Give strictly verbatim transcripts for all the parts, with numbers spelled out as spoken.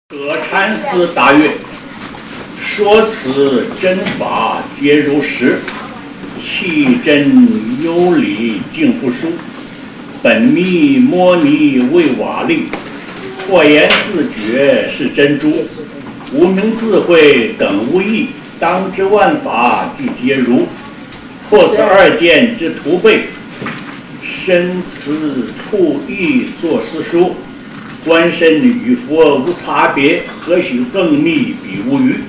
葛禅师答曰：“说此真法皆如实，气真有理竟不殊。本密摩尼为瓦砾，或言自觉是珍珠。无明智慧等无异，当知万法即皆如。破此二见之徒辈，身此处意作是书。观身与佛无差别，何须更密比无余？”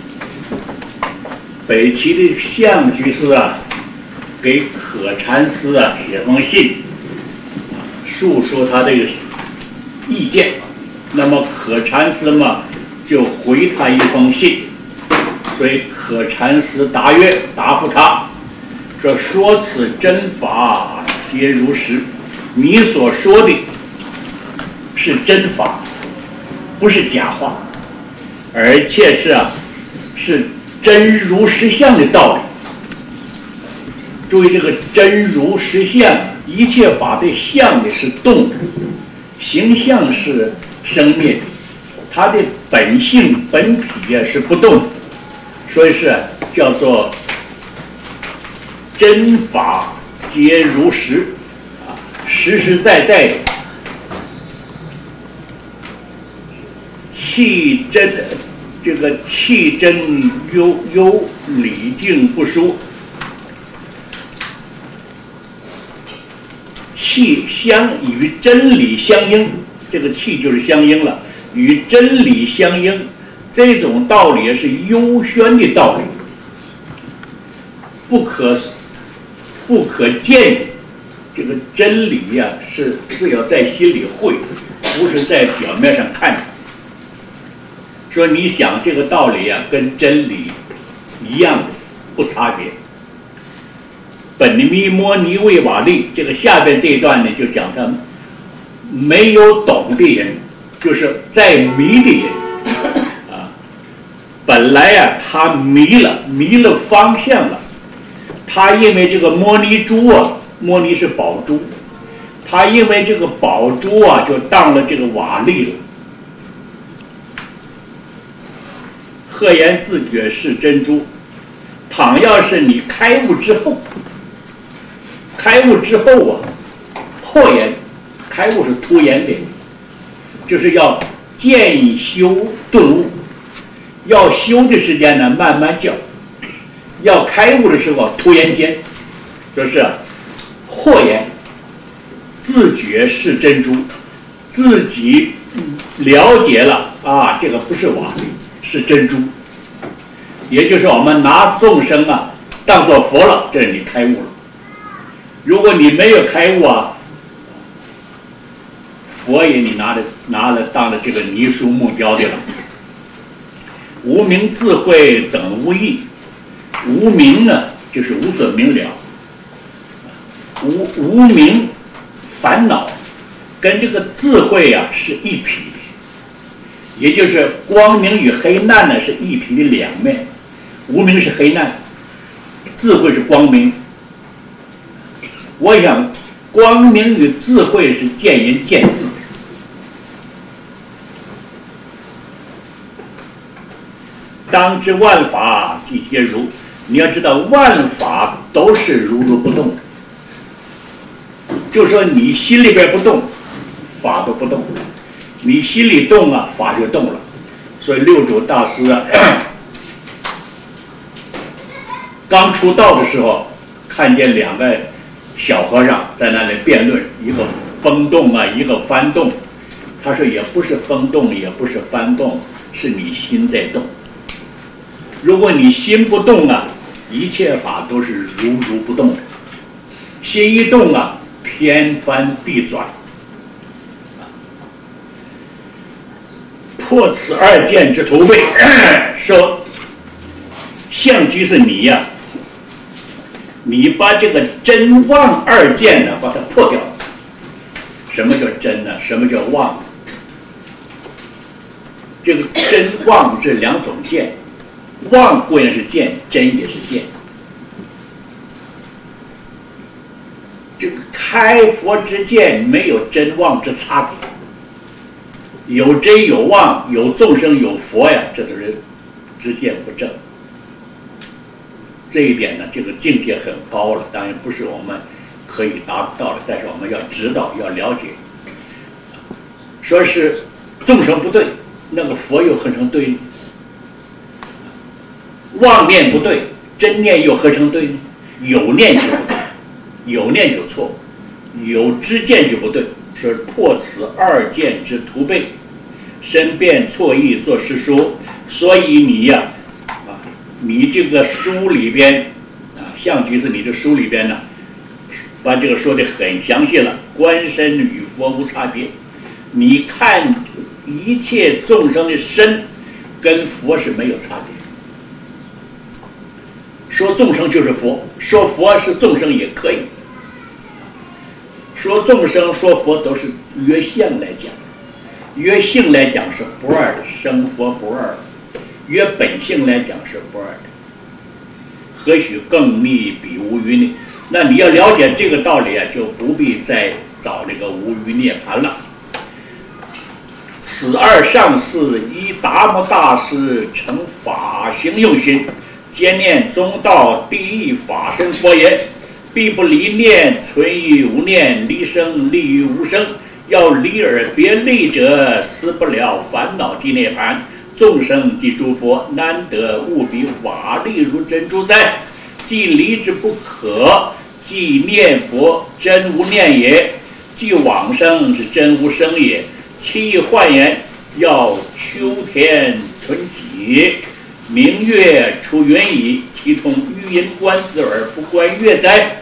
北齐的相居士啊，给可禅师啊写封信，述说他这个意见。那么可禅师嘛，就回他一封信，所以可禅师答曰，答复他说：“说此真法皆如实，你所说的是真法，不是假话，而且是啊，是真如实相的道理。注意这个真如实相，一切法的相的是动的，形象是生灭的，它的本性本体啊是不动的，所以是叫做真法皆如实啊，实实在在的。气真，这个气真有有理境不殊，气相与真理相应，这个气就是相应了，与真理相应，这种道理是幽玄的道理，不可不可见的。这个真理呀、啊，是只要在心里会，不是在表面上看。说你想这个道理啊，跟真理一样的，不差别。本密摩尼为瓦砾，这个下边这一段呢，就讲他没有懂的人，就是在迷的人啊。本来啊，他迷了，迷了方向了。他因为这个摩尼珠啊，摩尼是宝珠，他因为这个宝珠啊，就当了这个瓦砾了。赫言自觉是珍珠，倘要是你开悟之后，开悟之后啊，破言，开悟是突言的，就是要渐修顿悟，要修的时间呢慢慢教，要开悟的时候突然间，就是破言，自觉是珍珠，自己了解了啊，这个不是瓦砾，是珍珠，也就是我们拿众生啊当作佛了，这是你开悟了。如果你没有开悟啊，佛也你拿了拿了当了这个泥塑木雕的了。无明智慧等无异，无明呢就是无所明了，无无明烦恼跟这个智慧啊是一体的。也就是光明与黑暗呢是一体的两面，无明是黑暗，智慧是光明。我想光明与智慧是见仁见智的。当知万法即皆如，你要知道万法都是如如不动的，就说你心里边不动，法都不动。你心里动啊，法就动了。所以六祖大师啊，刚出道的时候，看见两个小和尚在那里辩论，一个风动啊，一个幡动。他说也不是风动，也不是幡动，是你心在动。如果你心不动啊，一切法都是如如不动的。心一动啊，天翻地转。破此二见之徒辈，说相居是你呀、啊，你把这个真妄二见呢，把它破掉。什么叫真呢？什么叫妄？这个真妄是两种见，妄固然是见，真也是见。这个开佛之见没有真妄之差别。 有真有妄，有众生有佛呀，这都是直见不正。这一点呢，这个境界很高了，当然不是我们可以达不到的，但是我们要知道，要了解。说是众生不对，那个佛又何成对呢？妄念不对，真念又何成对呢？有念就不对，有念就错，有知见就不对。说破此二见之徒辈，申辩错义作诗书。所以你呀、啊，你这个书里边啊，相居士你这书里边呢，把这个说的很详细了，观身与佛无差别。你看一切众生的身跟佛是没有差别。说众生就是佛，说佛是众生也可以。说众生说佛都是约相来讲，约性来讲是不二的，生佛不二；约本性来讲是不二的。何须更密比无余呢？那你要了解这个道理啊，就不必再找那个无余涅盘了。此二上士依达摩大师成法行用心，兼念中道第一法身佛言，必不离念，存于无念，离生立于无生。要离而别离者，死不了烦恼即涅盘。众生即诸佛，难得务比瓦砾如珍珠哉！既离之不可，即念佛真无念也，即往生是真无生也。其意换言，要秋天存己，明月出云矣，其同余音观之而不观月哉？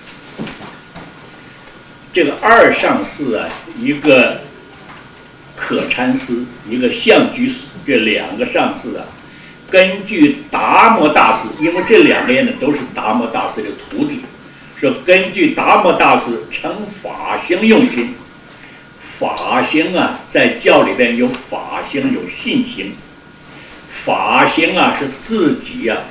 这个二上士啊，一个可禅师，一个相居士，这两个上士啊，根据达摩大师，因为这两个人呢都是达摩大师的徒弟，说根据达摩大师成法行用心。法行啊，在教里边有法行，有信行。法行啊，是自己啊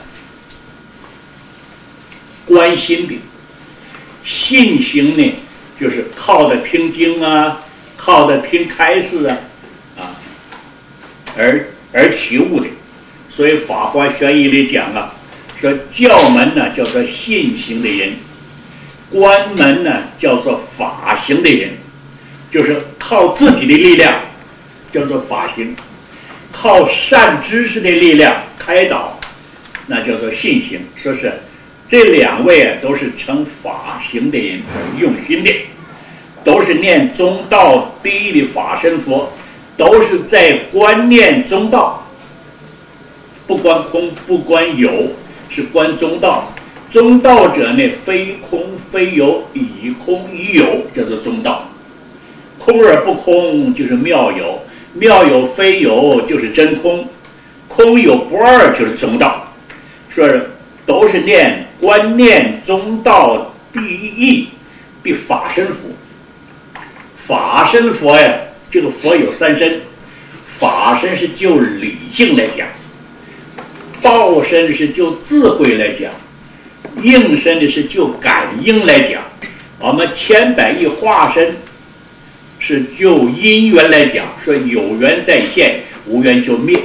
关心的；信行呢，就是靠的凭经啊，靠的凭开示啊，啊，而而起悟的。所以《法华玄义》里讲啊，说教门呢叫做信行的人，关门呢叫做法行的人。就是靠自己的力量，叫做法行；靠善知识的力量开导，那叫做信行。说是这两位啊，都是成法行的人，用心的，都是念中道第一的法身佛，都是在观念中道，不观空，不观有，是观中道。中道者呢，非空非有，以空以有，叫做中道。空而不空就是妙有，妙有非有就是真空，空有不二就是中道。说都是念观念中道第一的法身佛。法身佛呀，这个佛有三身，法身是就理性来讲，报身是就智慧来讲，应身的是就感应来讲。我们千百亿化身是就因缘来讲，说有缘在现，无缘就灭。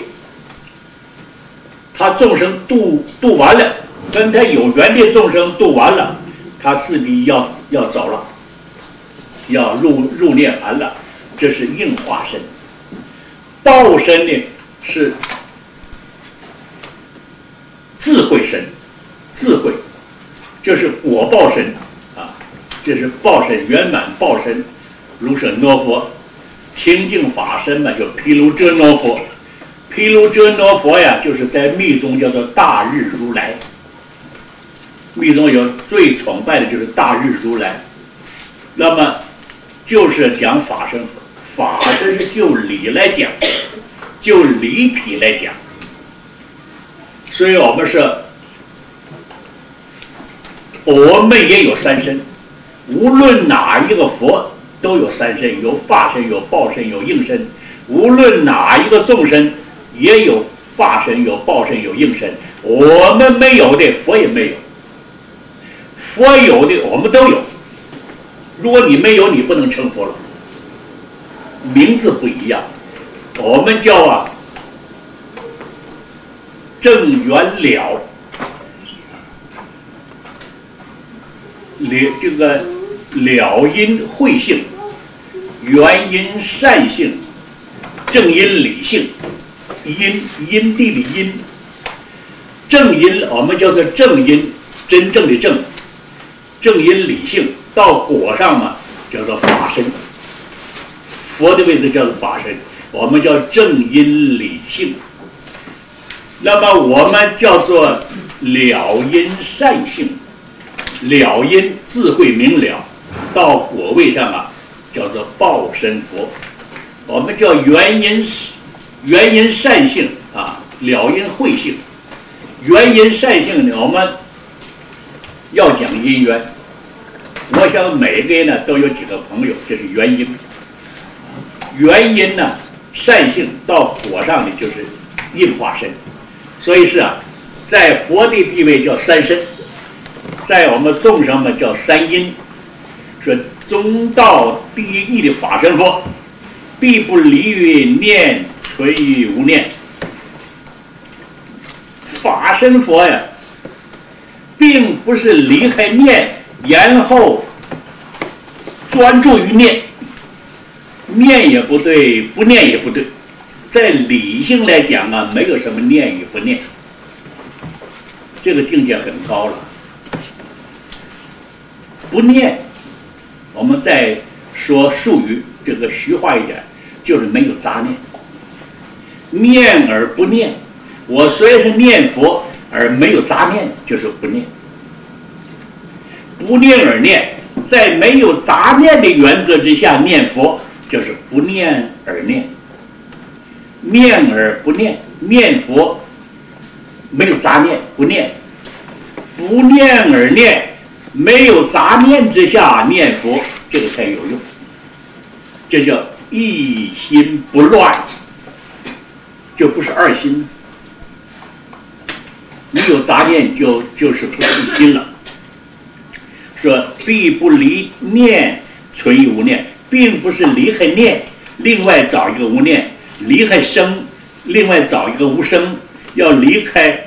他众生度度完了，跟他有缘的众生度完了，他势必要要走了，要入入涅盘了，这是应化身。报身呢是智慧身，智慧，这是果报身啊，这是报身圆满报身。如是诺佛，清净法身嘛，就毗卢遮那佛。毗卢遮那佛呀，就是在密宗叫做大日如来。密宗有最崇拜的就是大日如来，那么就是讲法身佛。法身是就理来讲，就理体来讲。所以我们是，我们也有三身，无论哪一个佛都有三身，有法身，有报身，有应身。无论哪一个众生，也有法身，有报身，有应身。我们没有的，佛也没有；佛有的，我们都有。如果你没有，你不能成佛了。名字不一样， 我们叫啊正缘了，了这个了因慧性，缘因善性，正因理性，因因地的因，正因我们叫做正因，真正的正，正因理性到果上嘛，叫做法身。佛的位置叫做法身，我们叫正因理性。那么我们叫做了因善性，了因智慧明了，到果位上啊，叫做报身佛。我们叫原因原因善性啊，了因慧性。原因善性呢，我们要讲因缘。我想每一个人呢都有几个朋友，这是原因。原因呢，善性到果上的就是应化身，所以是啊，在佛的地位叫三身，在我们众生们叫三因。说中道第一义的法身佛，必不离于念，存于无念。法身佛呀，并不是离开念，然后专注于念。念也不对，不念也不对，在理性来讲啊，没有什么念与不念，这个境界很高了。不念，我们再说术语，这个虚化一点，就是没有杂念。念而不念，我虽然是念佛，而没有杂念，就是不念。不念而念，在没有杂念的原则之下念佛，就是不念而念，念而不念，念佛没有杂念，不念，不念而念，没有杂念之下念佛，这个才有用。这叫一心不乱，就不是二心。没有杂念就就是不是一心了。说必不离念，存于无念。并不是离开念，另外找一个无念；离开生，另外找一个无生。要离开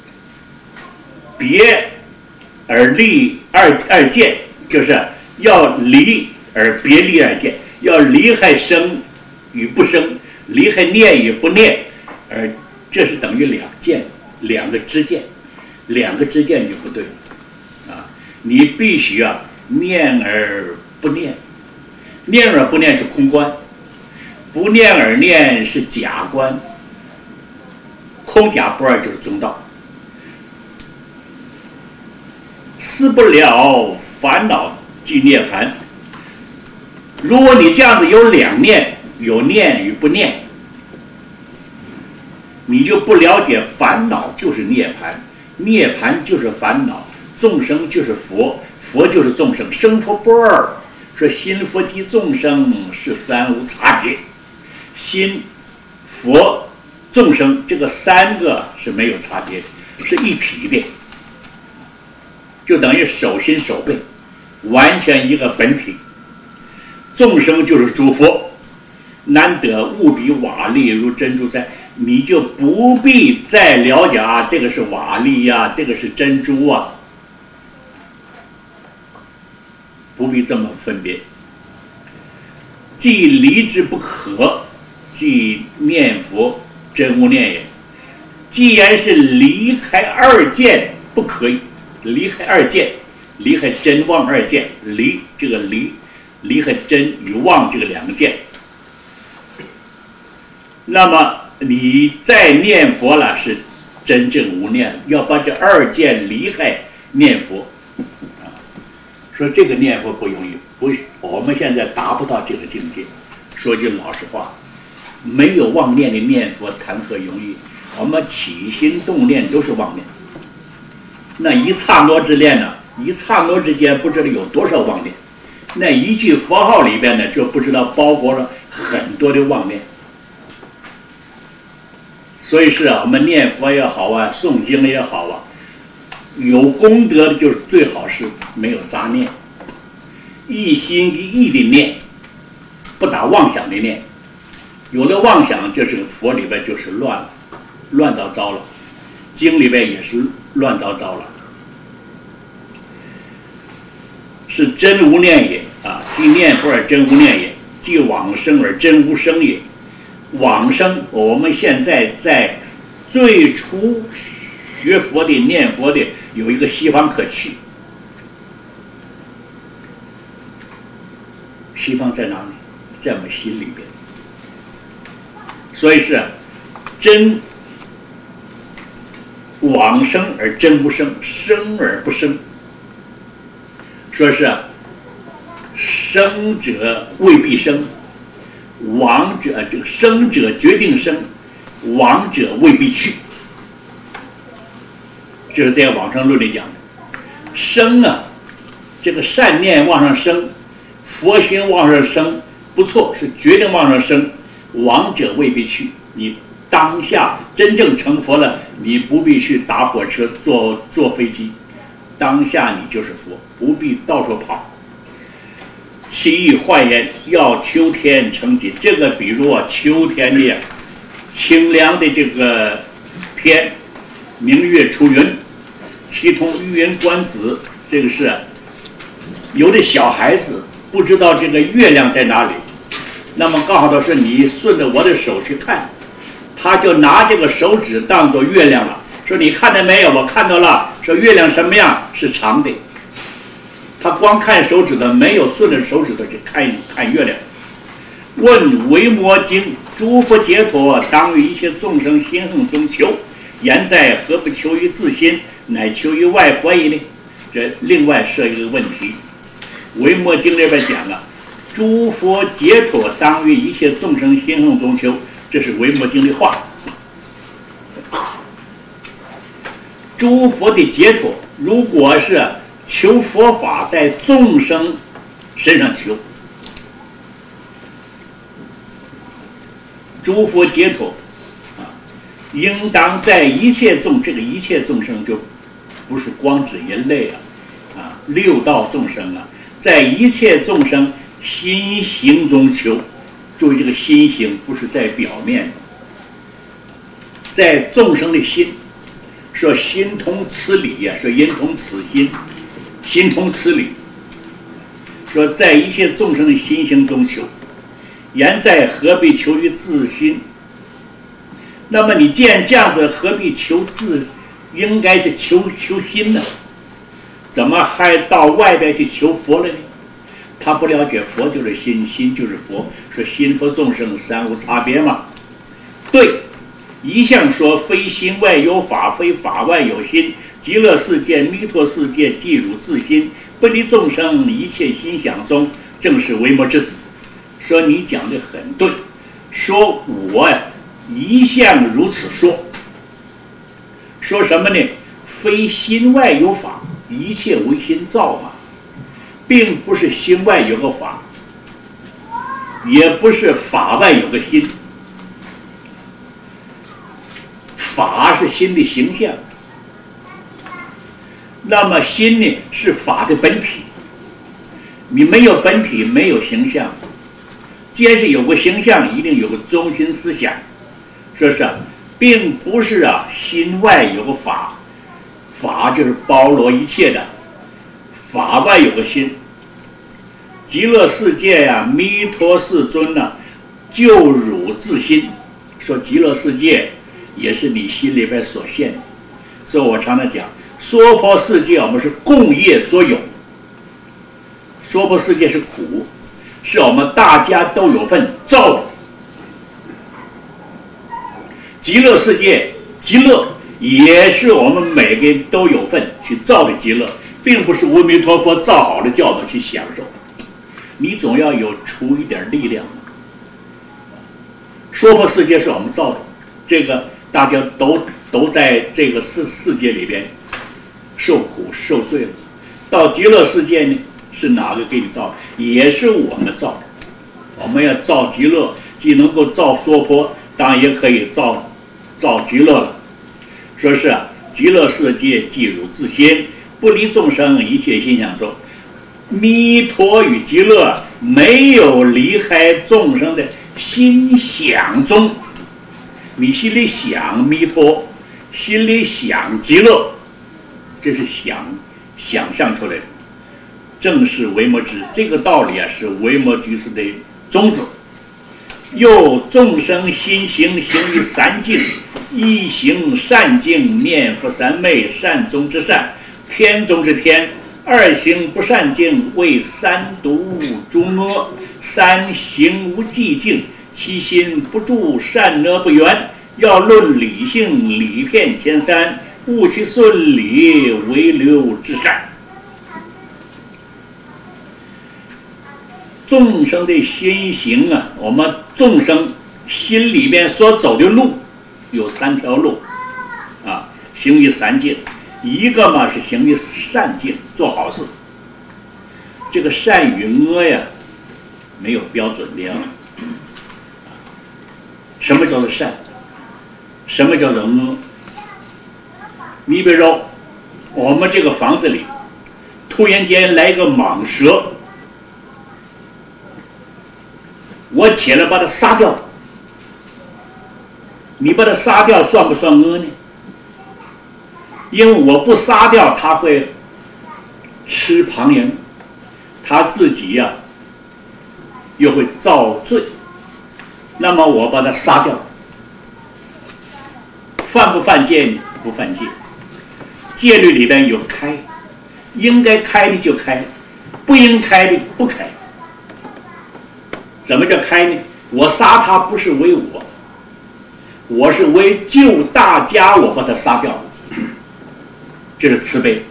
别而立二二见，就是要离而别离二见，要离开生与不生，离开念与不念，而这是等于两见，两个知见，两个知见就不对了啊！你必须啊念而不念。念而不念是空观，不念而念是假观，空假不二就是中道。思不了烦恼即涅槃。如果你这样子有两念，有念与不念，你就不了解烦恼就是涅槃，涅槃就是烦恼，众生就是佛，佛就是众生，生佛不二。说心佛及众生是三无差别，心、佛、众生这个三个是没有差别，是一体的，就等于手心手背，完全一个本体。众生就是诸佛，难得物比瓦砾如珍珠在，你就不必再了解啊，这个是瓦砾呀、啊，这个是珍珠啊。不必这么分别，既离之不可，即念佛真无念也。既然是离开二见不可以，离开二见，离开真妄二见，离这个离，离开真与妄这个两个见。那么你再念佛了，是真正无念，要把这二见离开念佛。说这个念佛不容易，不，我们现在达不到这个境界。说句老实话，没有妄念的念佛谈何容易？我们起心动念都是妄念，那一刹那之念呢？一刹那之间不知道有多少妄念，那一句佛号里边呢，就不知道包裹了很多的妄念。所以是啊，我们念佛也好啊，诵经也好啊。有功德的就是最好是没有杂念，一心一意的念，不打妄想的念， 有的妄想就是佛里边就是乱了，乱糟糟了，经里边也是乱糟糟了。是真无念也啊！既念佛而真无念也，既往生而真无生也。往生，我们现在在最初学佛的、念佛的，有一个西方可去。西方在哪里？在我们心里边。所以是真往生而真无生，生而不生。说是生者未必生，亡者这个生者决定生，亡者未必去。这是在往生论里讲的。生啊，这个善念往上升，佛心往上升，不错，是决定往上升。亡者未必去。你当下真正成佛了，你不必去打火车、坐坐飞机。当下你就是佛，不必到处跑。其意换言，要秋天成景。这个比如啊，秋天的清凉的这个天，明月出云，其同玉云观子。这个是有的小孩子不知道这个月亮在哪里，那么告诉他说你顺着我的手去看，他就拿这个手指当作月亮了。说你看到没有？我看到了。说月亮什么样？是长的。他光看手指头，没有顺着手指头去看看月亮。问维摩经，诸佛解脱，当于一切众生心横中求，言在何不求于自心，乃求于外佛矣呢？这另外设一个问题。维摩经里边讲了，诸佛解脱，当于一切众生心横中求，这是维摩经的话。诸佛的解脱，如果是求佛法在众生身上求，诸佛解脱啊，应当在一切众，这个一切众生就不是光指人类啊，啊，六道众生啊，在一切众生心行中求。注意这个心行不是在表面，在众生的心。说心通此理呀、啊，说因通此心，心通此理。说在一切众生的心行中求，言在何必求于自心？那么你既然这样子，何必求自？应该是求求心呢？怎么还到外边去求佛了呢？他不了解佛就是心，心就是佛。说心佛众生三无差别嘛？对。一向说非心外有法，非法外有心。极乐世界、弥陀世界，即汝自心，不离众生一切心想中，正是维摩之子。说你讲的很对，说我一向如此说。说什么呢？非心外有法，一切唯心造嘛，并不是心外有个法，也不是法外有个心。法是心的形象，那么心呢是法的本体。你没有本体，没有形象。既然是有个形象，一定有个中心思想。说是并不是啊，心外有个法，法就是包罗一切的，法外有个心。极乐世界呀、啊，弥陀世尊呐、啊，就汝自心。说极乐世界也是你心里边所现的，所以我常常讲，娑婆世界我们是共业所有。娑婆世界是苦，是我们大家都有份造的。极乐世界极乐也是我们每个人都有份去造的极乐，并不是阿弥陀佛造好了叫我们去享受。你总要有出一点力量。娑婆世界是我们造的，这个大家都都在这个世世界里边受苦受罪了。到极乐世界呢，是哪个给你造的？也是我们造的。我们要造极乐，既能够造娑婆，当然也可以造造极乐了。说是啊，极乐世界即汝自心，不离众生一切心想中。弥陀与极乐没有离开众生的心想中，你心里想弥陀，心里想极乐，这是想想象出来的。正是维摩诘，这个道理啊，是维摩居士的宗旨。又众生心行行于三境，一行善境，念佛三昧，善中之善，天中之天；二行不善境，为三毒诸恶；三行无寂境，其心不住善恶不圆。要论理性，理遍千三，悟其顺理，为流之善。众生的心行啊，我们众生心里面所走的路有三条路啊，行于三境。一个嘛是行于善境，做好事。这个善与恶呀，没有标准的啊。什么叫做善？什么叫做恶？你比如说，我们这个房子里突然间来个蟒蛇，我起来把它杀掉，你把它杀掉算不算恶呢？因为我不杀掉，它会吃旁人，他自己呀、啊、又会造罪，那么我把它杀掉，犯不犯戒呢？不犯戒。戒律里边有开，应该开的就开，不应开的不开。怎么叫开呢？我杀他不是为我，我是为救大家，我把他杀掉了，这是慈悲。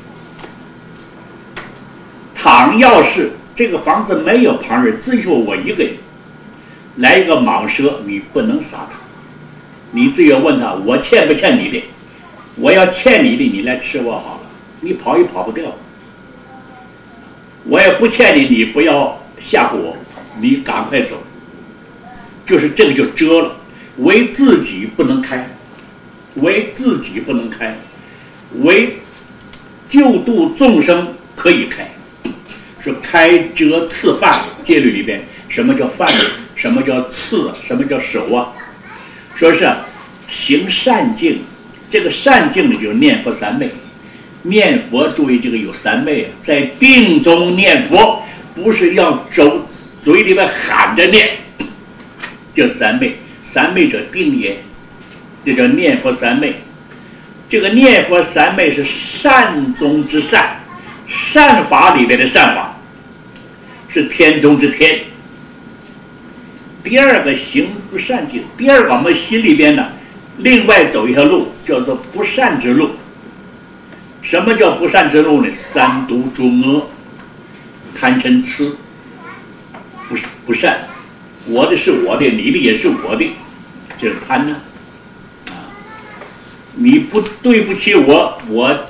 倘要是这个房子没有旁人，只有我一个人，来一个蟒蛇，你不能杀他，你自己问他，我欠不欠你的？我要欠你的，你来吃我好了，你跑也跑不掉。我也不欠你，你不要吓唬我，你赶快走。就是这个就遮了，为自己不能开，为自己不能开，为救度众生可以开。说开遮刺犯，戒律里边什么叫犯？什么叫刺？什么叫守啊？说是行善境，这个善境呢就是念佛三昧。念佛，注意这个有三昧啊，在定中念佛，不是要走嘴里边喊着念，叫三昧。三昧者定也，这叫念佛三昧。这个念佛三昧是善中之善，善法里边的善法，是天中之天。第二个行不善境，第二个我们心里边呢，另外走一条路，叫做不善之路。什么叫不善之路呢？三毒诸恶，贪嗔痴，不是不善。我的是我的，你的也是我的，这是贪呢。啊，你不对不起我，我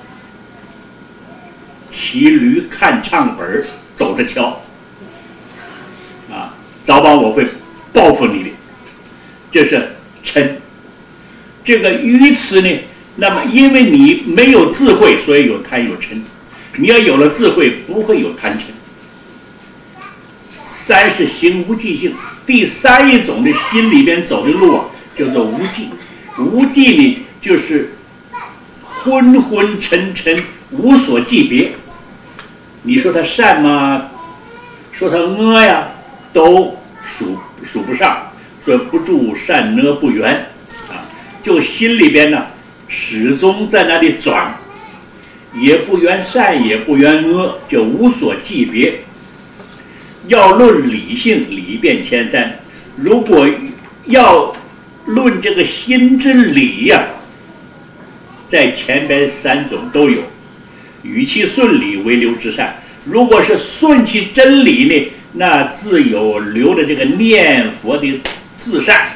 骑驴看唱本，走着瞧。啊，早晚我会报复你的，这是嗔。这个愚痴呢？那么，因为你没有智慧，所以有贪有嗔。你要有了智慧，不会有贪嗔。三是行无记性，第三一种的心里边走的路啊，叫做无记。无记呢，就是昏昏沉沉，无所记别。你说他善吗？说他恶呀，都数数不上，说不住善恶不圆啊，就心里边呢。始终在那里转，也不缘善，也不缘恶，就无所记别。要论理性，理遍千山。如果要论这个心之理呀、啊，在前边三种都有。与其顺理，为流之善。如果是顺其真理呢，那自有流的这个念佛的自善。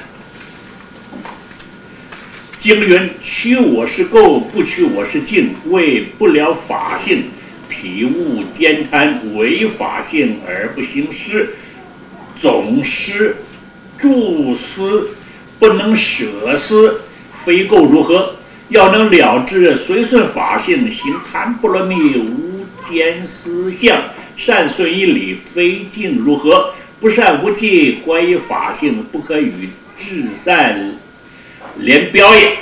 经云：取我是垢，不取我是净，为不了法性，体悟兼贪，为法性而不行施，总施助施，不能舍施，非垢如何？要能了知随顺法性，行贪波罗蜜，无间思相，善顺一理，非净如何？ 不善无忌，关于法性，不可与至善连标也。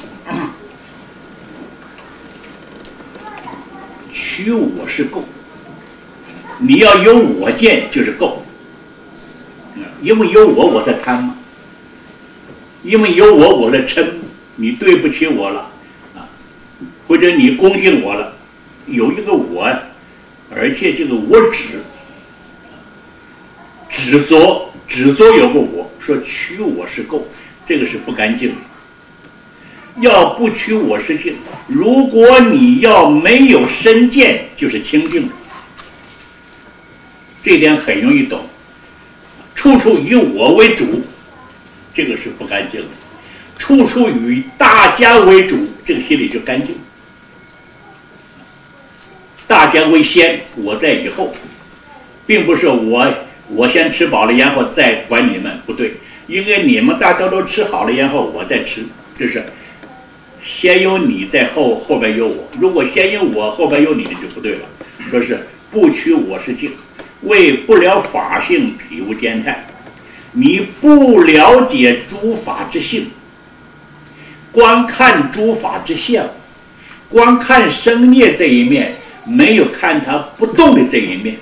取我是垢，你要有我见就是垢，因为有我我在贪嘛，因为有我我在嗔，你对不起我了啊，或者你恭敬我了，有一个我，而且这个我执执着执着有个我，说取我是垢，这个是不干净的。要不取我是净，如果你要没有身见，就是清净的。这点很容易懂，处处以我为主，这个是不干净的；处处以大家为主，这个心里就干净。大家为先，我在以后，并不是我我先吃饱了然后再管你们，不对，因为你们大家都吃好了然后我再吃，这是先有你在后后边有我。如果先有我后边有你就不对了。说是不取我是净，为不了法性，体无间态。你不了解诸法之性，观看诸法之相，观看生灭这一面，没有看它不动的这一面。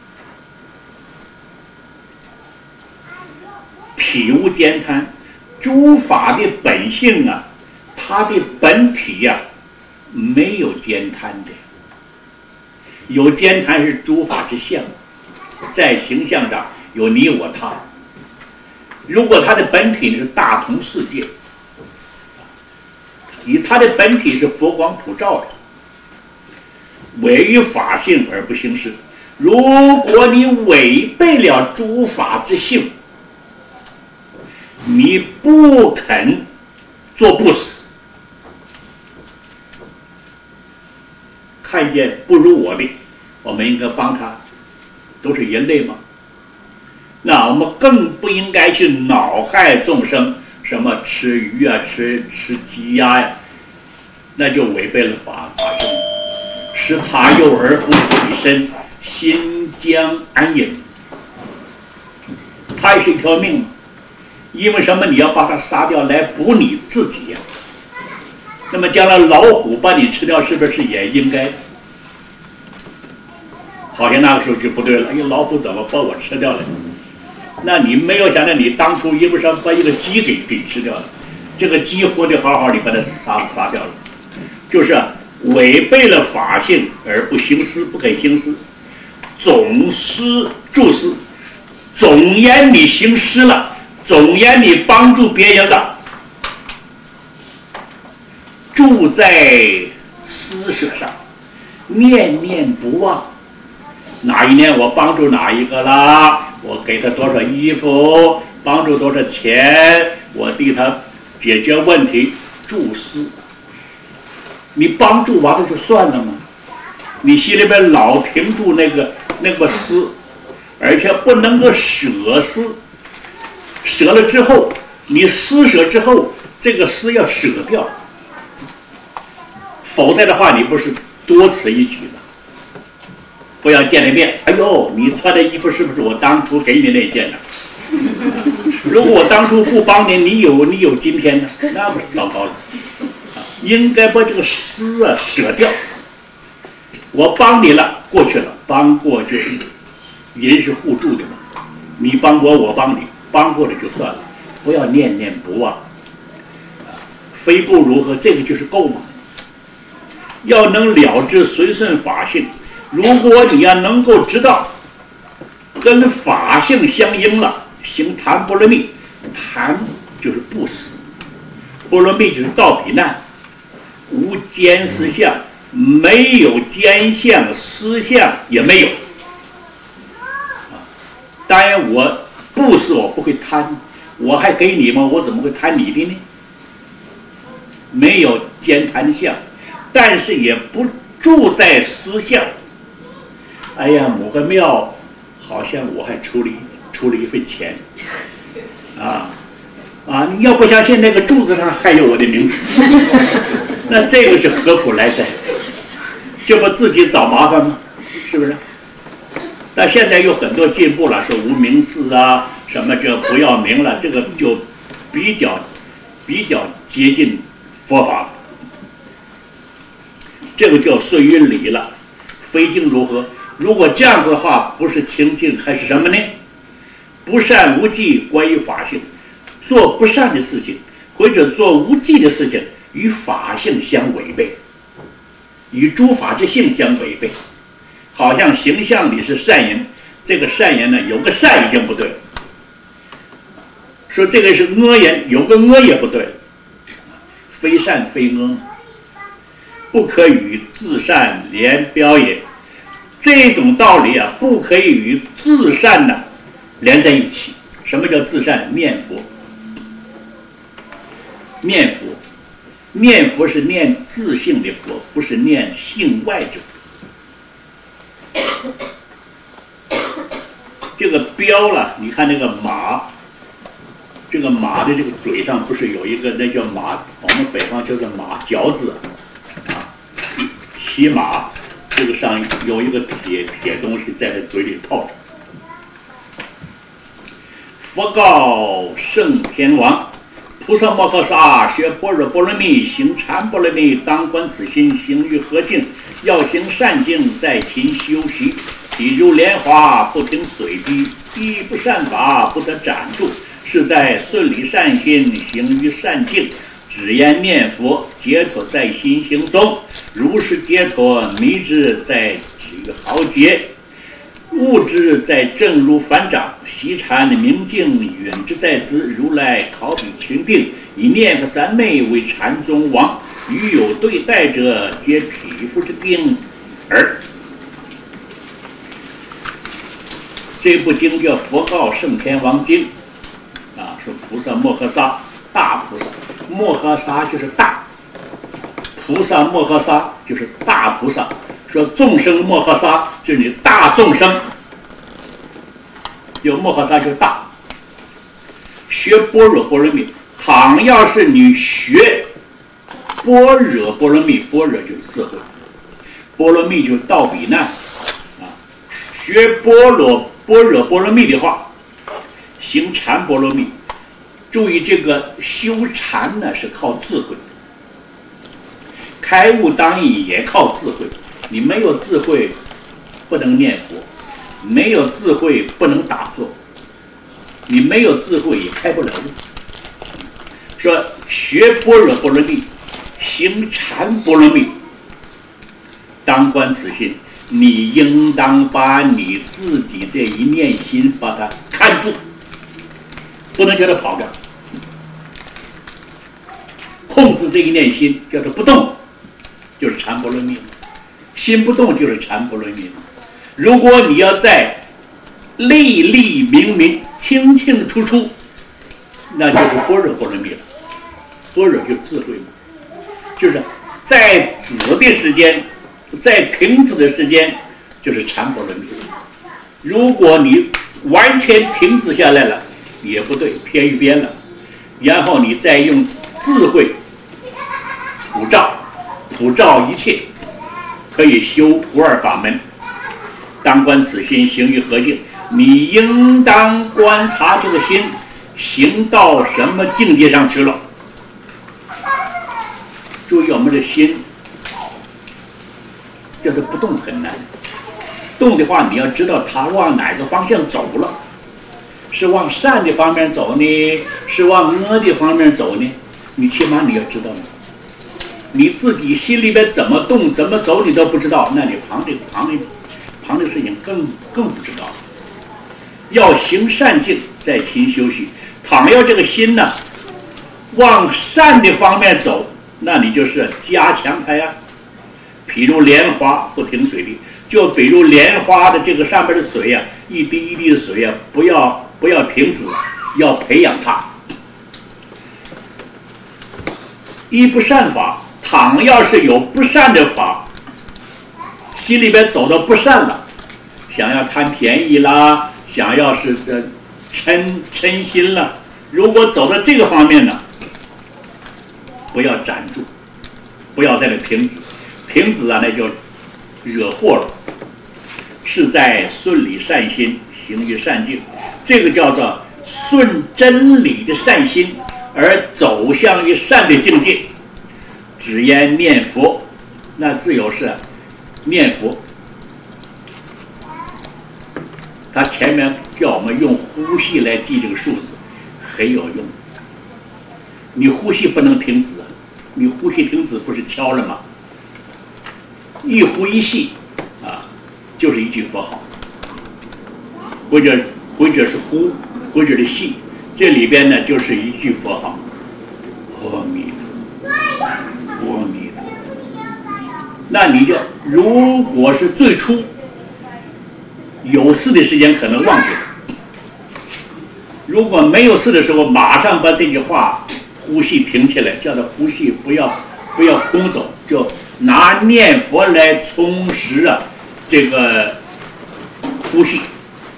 体无间贪，诸法的本性啊，它的本体呀、啊，没有间贪的。有间贪是诸法之相，在形象上有你我他。如果它的本体是大同世界，以它的本体是佛光普照的，违于法性而不行事。如果你违背了诸法之性，你不肯做不死，看见不如我的，我们应该帮他，都是人类嘛。那我们更不应该去恼害众生，什么吃鱼啊、吃吃鸡鸭呀，那就违背了法法性。使他幼而不己身，心将安隐。它也是一条命嘛。因为什么？你要把它杀掉来补你自己呀、啊。那么将来老虎把你吃掉，是不是也应该？好像那个时候就不对了。哎呀，老虎怎么把我吃掉了？那你没有想到，你当初因为什么把一个鸡给给吃掉了？这个鸡活得好好，你把它杀杀掉了，就是违背了法性而不行思，不肯行思，总思助思，总言你行施了。总言你帮助别人了，住在施舍上，念念不忘。哪一年我帮助哪一个啦？我给他多少衣服，帮助多少钱，我替他解决问题，助施。你帮助完了就算了吗？你心里边老凭住那个那个施，而且不能够舍施。舍了之后，你施舍之后，这个施要舍掉，否则的话，你不是多此一举吗？不要见了面，哎呦，你穿的衣服是不是我当初给你那件的？如果我当初不帮你，你有你有今天呢，那不是糟糕了？应该把这个施啊舍掉。我帮你了，过去了，帮过去，人是互助的嘛，你帮我，我帮你。帮过了就算了，不要念念不忘。非不如何？这个就是够嘛。要能了知随顺法性，如果你要能够知道跟法性相应了，行檀波罗蜜，檀就是不死，波罗蜜就是到彼难，无间思相，没有间相，思相也没有。当然我。不是我不会贪，我还给你吗？我怎么会贪你的呢？没有兼贪相，但是也不住在私相。哎呀，某个庙好像我还出了出了一份钱，啊啊！你要不相信那个柱子上还有我的名字，那这个是何苦来哉？这不自己找麻烦吗？是不是？ 但现在有很多进步了，说无名寺啊，什么这不要名了，这个就比较比较接近佛法了。这个叫顺于理了，非经如何？如果这样子的话，不是清净还是什么呢？不善无忌，关于法性，做不善的事情或者做无忌的事情，与法性相违背，与诸法之性相违背。好像形象里是善人，这个善人呢，有个善已经不对了。说这个是恶人，有个恶也不对了，非善非恶，不可与自善连标也。这种道理啊，不可以与自善呢连在一起。什么叫自善？念佛，念佛，念佛是念自性的佛，不是念性外之佛。这个标了，你看那个马，这个马的这个嘴上不是有一个那叫马，我们北方叫做马嚼子啊，骑马，这个上有一个铁铁东西在它嘴里套着。佛告圣天王：菩萨摩诃萨学般若波罗蜜，行禅波罗蜜，当观此心，行于何境？要行善境，在勤修习。譬如莲花不听水滴，一不善法不得暂住。是在顺理善心，行于善境，只言念佛，解脱在心行中。如是解脱，迷之在几毫劫，物之在正如反掌，习禅明镜，允之在兹。如来考比群病，以念佛三昧为禅宗王。与有对待者，皆匹夫之兵耳。这部经叫《佛告圣天王经》，啊，说菩萨摩诃萨，大菩萨，摩诃萨就是大，菩萨摩诃萨就是大菩萨。说众生摩诃萨就是你大众生，有摩诃萨就是大。学般若波罗蜜，倘要是你学般若波罗蜜，般若就是智慧，波罗蜜就是道比难啊。学般若般若波罗蜜的话，行禅波罗蜜，注意这个修禅呢是靠智慧，开悟当然也靠智慧。你没有智慧不能念佛，没有智慧不能打坐，你没有智慧也开不了悟。说学般若波罗蜜，行禅波罗蜜，当观此心，你应当把你自己这一念心把它看住，不能叫它跑掉，控制这一念心，叫它不动，就是禅波罗蜜。心不动就是禅波罗蜜。如果你要在历历明明、清清楚楚，那就是般若波罗蜜了。般若就是智慧嘛，就是在止的时间，在停止的时间，就是禅波罗蜜。如果你完全停止下来了，也不对，偏一边了。然后你再用智慧普照，普照一切，可以修不二法门。当观此心，行于何境？你应当观察这个心行到什么境界上去了。注意我们的心叫它不动很难，动的话你要知道它往哪个方向走了，是往善的方面走呢，是往恶的方面走呢？你起码你要知道呢。你自己心里边怎么动怎么走你都不知道，那你旁的旁的旁的事情更更不知道。要行善境，在勤修习。倘要这个心呢往善的方面走，那你就是加强它呀。譬如莲花不停水滴，就比如莲花的这个上面的水呀、啊，一滴一滴的水呀、啊，不要不要停止，要培养它。一不善法，倘要是有不善的法，心里边走到不善了，想要贪便宜啦，想要是这嗔嗔心了，如果走到这个方面呢，不要暂住，不要在这停止，停止啊，那就惹祸了。 是在顺理善心，行于善境。这个叫做顺真理的善心而走向于善的境界。只言念佛，那自由是念佛。他前面叫我们用呼吸来记这个数字，很有用。你呼吸不能停止，你呼吸停止不是敲了吗？一呼一吸啊，就是一句佛号，或者或者是呼，或者是吸，这里边呢就是一句佛号，阿弥陀佛，阿弥陀佛。那你就如果是最初有事的时间可能忘记了，如果没有事的时候，马上把这句话呼吸停起来，叫做呼吸不要不要空走，就拿念佛来充实啊这个呼吸。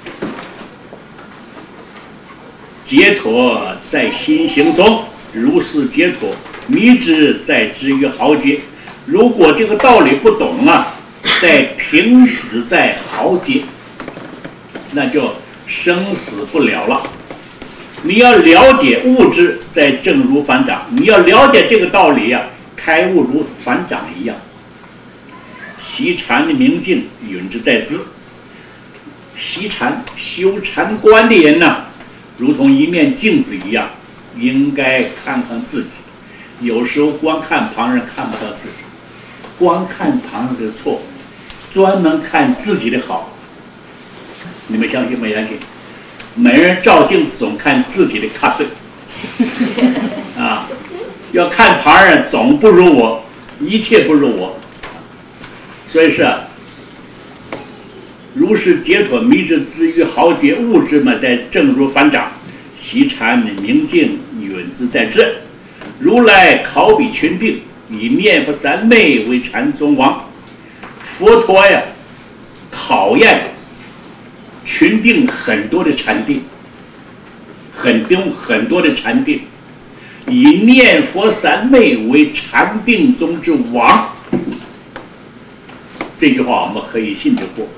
解脱在心行中，如是解脱，迷之在知于豪杰。如果这个道理不懂啊，在停止在豪杰，那就生死不了了。你要了解物质在正如反掌，你要了解这个道理呀、啊，开悟如反掌一样。习禅的明镜，允之在兹。习禅修禅观的人呢、啊，如同一面镜子一样，应该看看自己。有时候光看旁人看不到自己，光看旁人的错，专门看自己的好。你们相信不相信？每人照镜子总看自己的瞌睡，啊，要看旁人总不如我，一切不如我。所以是、啊，如是解脱迷之之于豪杰，物质嘛，在正如反掌，习禅明镜，允之在智。如来考比群病，以念佛三昧为禅宗王。佛陀呀，考验群定很多的禅定，很多很多的禅定，以念佛三昧为禅定中之王。这句话我们可以信得过。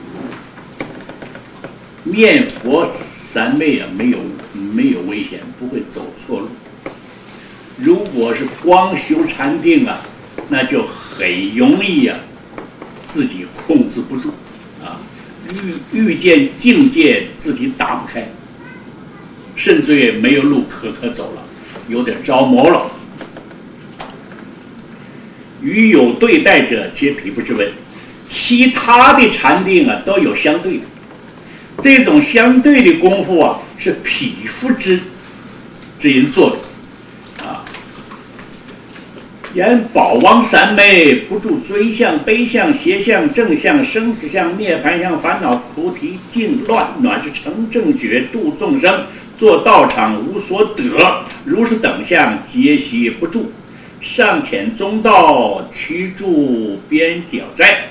念佛三昧啊，没有没有危险，不会走错路。如果是光修禅定啊，那就很容易啊，自己控制不住啊。遇遇见境界自己打不开，甚至于没有路可可走了，有点着魔了。与有对待者，皆匹夫之问。其他的禅定啊，都有相对的。这种相对的功夫啊，是匹夫之之人做的啊。言宝王三昧，不住尊相、悲相、邪相、正相、生死相、涅盘相、烦恼、菩提、净乱，乃至成正觉，度众生，做道场无所得。如是等相，皆悉不住。上浅中道，其住边角哉。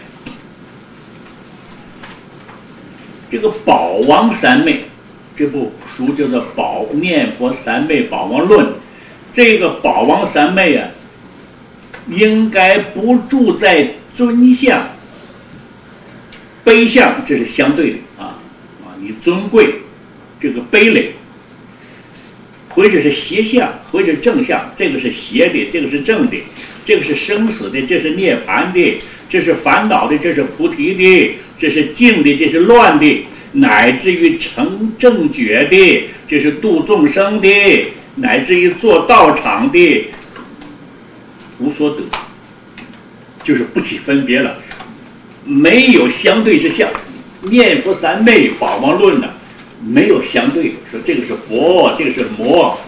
这个宝王三昧，这部书叫做《宝念佛三昧宝王论》。这个宝王三昧啊，应该不住在尊相、卑相，这是相对的啊啊！你尊贵，这个卑劣，或者是邪相，或者是正相，这个是邪的，这个是正的，这个是生死的，这是涅槃的，这是烦恼的，这是菩提的，这是净的，这是乱的，乃至于成正觉的，这是度众生的，乃至于做道场的，无所得，就是不起分别了，没有相对之相。念佛三昧宝王论呢，没有相对，说这个是佛，这个是魔。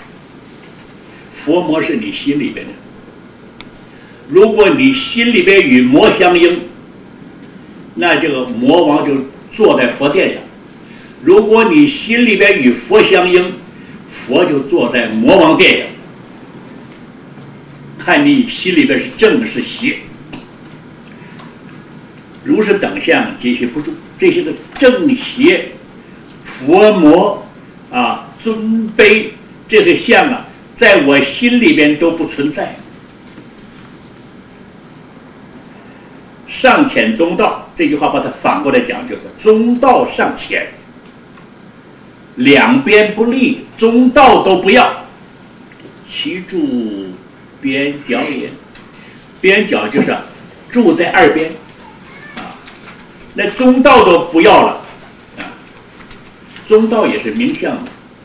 佛魔是你心里边的，如果你心里边与魔相应，那这个魔王就坐在佛殿上；如果你心里边与佛相应，佛就坐在魔王殿上。看你心里边是正是邪。如是等相，皆悉不住。这些个正邪、佛魔啊、尊卑这个相啊，在我心里边都不存在。 上浅中道这句话把它反过来讲，就是中道上浅，两边不立，中道都不要，其住边角也。边角就是住在二边啊，那中道都不要了啊，中道也是名相，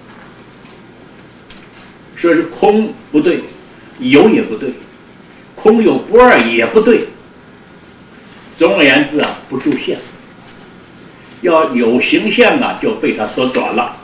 说是空不对，有也不对，空有不二也不对。总而言之啊，不住相，要有形象啊，就被他所转了。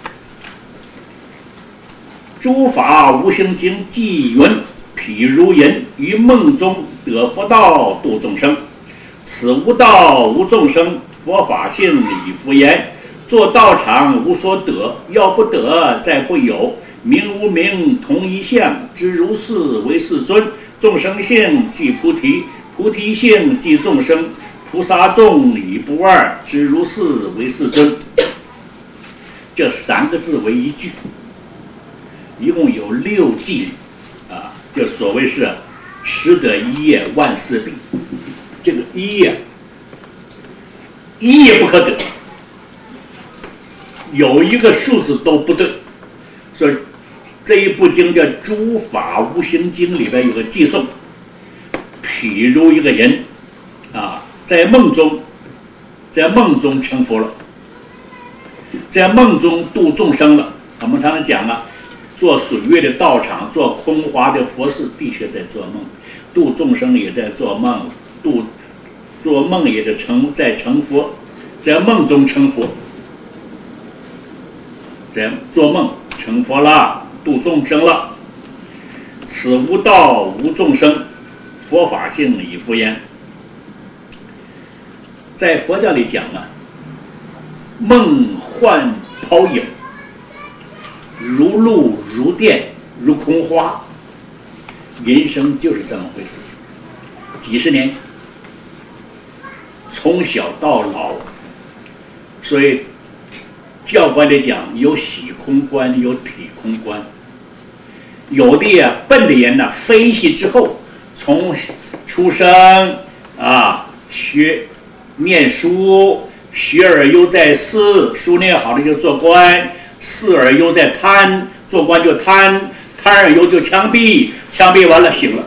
诸法无形经记云：譬如人于梦中得佛道度众生，此无道无众生，佛法性理福言。做道场无所得，要不得再不有。名无名同一相，知如是为世尊。众生性即菩提，菩提性即众生，菩萨众理不二，知如是为世尊。这三个字为一句，一共有六句啊，就所谓是十得一业，万事毕。这个一业，一业不可得，有一个数字都不对。所以这一部经叫《诸法无形经》，里边有个寄颂，譬如一个人啊，在梦中，在梦中成佛了，在梦中度众生了。我们常常讲啊，做水月的道场，做空华的佛事，的确在做梦；度众生也在做梦，度做梦也是成在成佛，在梦中成佛，在做梦成佛了。度众生了，此无道无众生，佛法性理福言。在佛教里讲啊，梦幻泡影，如露如电如空花，人生就是这么回事情。几十年，从小到老，所以教官里讲有喜空观，有体空观。有的呀，笨的人呢，分析之后，从出生啊，学念书，学而优在思，书念好了就做官，思而优在贪，做官就贪，贪而优就枪毙，枪毙完了醒了。